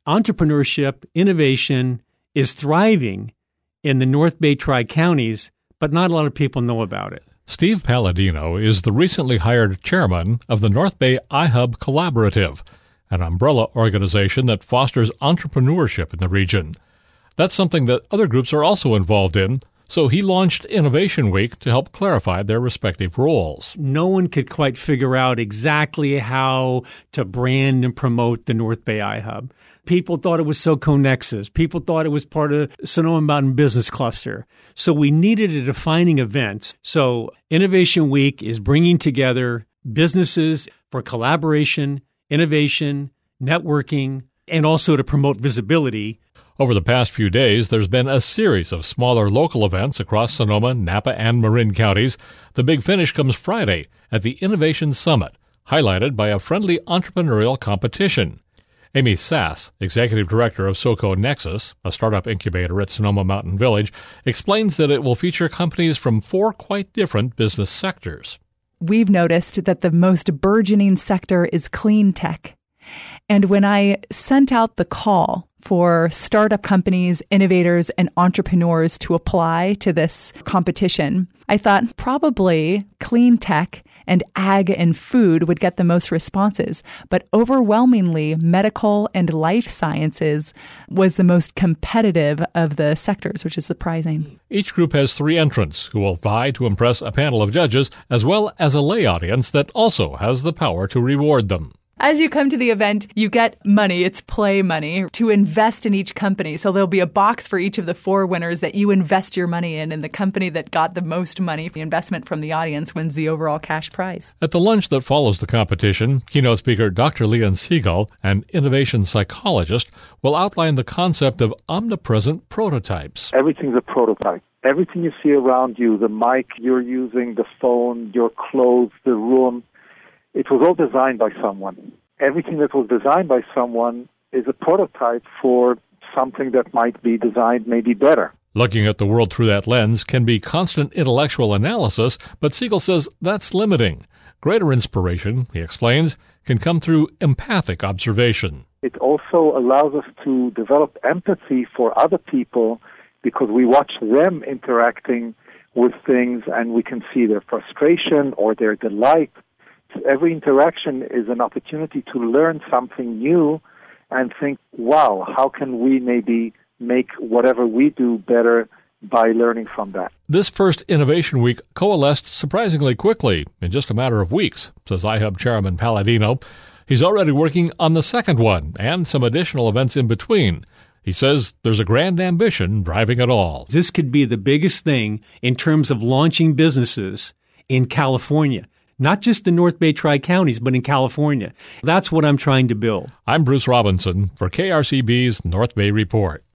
entrepreneurship, innovation is thriving in the North Bay Tri-Counties, but not a lot of people know about it. Steve Palladino is the recently hired chairman of the North Bay iHub Collaborative, an umbrella organization that fosters entrepreneurship in the region. That's something that other groups are also involved in, so he launched Innovation Week to help clarify their respective roles. No one could quite figure out exactly how to brand and promote the North Bay iHub. People thought it was SoCoNexus. People thought it was part of Sonoma Mountain Business Cluster. So we needed a defining event. So Innovation Week is bringing together businesses for collaboration, innovation, networking, and also to promote visibility. Over the past few days, there's been a series of smaller local events across Sonoma, Napa, and Marin counties. The big finish comes Friday at the Innovation Summit, highlighted by a friendly entrepreneurial competition. Amy Sass, executive director of SoCoNexus, a startup incubator at Sonoma Mountain Village, explains that it will feature companies from 4 quite different business sectors. We've noticed that the most burgeoning sector is clean tech. And when I sent out the call for startup companies, innovators, and entrepreneurs to apply to this competition, I thought probably clean tech and ag and food would get the most responses. But overwhelmingly, medical and life sciences was the most competitive of the sectors, which is surprising. Each group has 3 entrants who will vie to impress a panel of judges, as well as a lay audience that also has the power to reward them. As you come to the event, you get money. It's play money to invest in each company. So there'll be a box for each of the 4 winners that you invest your money in, and the company that got the most money, the investment from the audience, wins the overall cash prize. At the lunch that follows the competition, keynote speaker Dr. Leon Siegel, an innovation psychologist, will outline the concept of omnipresent prototypes. Everything's a prototype. Everything you see around you, the mic you're using, the phone, your clothes, the room, it was all designed by someone. Everything that was designed by someone is a prototype for something that might be designed maybe better. Looking at the world through that lens can be constant intellectual analysis, but Siegel says that's limiting. Greater inspiration, he explains, can come through empathic observation. It also allows us to develop empathy for other people because we watch them interacting with things and we can see their frustration or their delight. Every interaction is an opportunity to learn something new and think, wow, how can we maybe make whatever we do better by learning from that? This first Innovation Week coalesced surprisingly quickly in just a matter of weeks, says iHub Chairman Palladino. He's already working on the second one and some additional events in between. He says there's a grand ambition driving it all. This could be the biggest thing in terms of launching businesses in California. Not just the North Bay Tri-Counties, but in California. That's what I'm trying to build. I'm Bruce Robinson for KRCB's North Bay Report.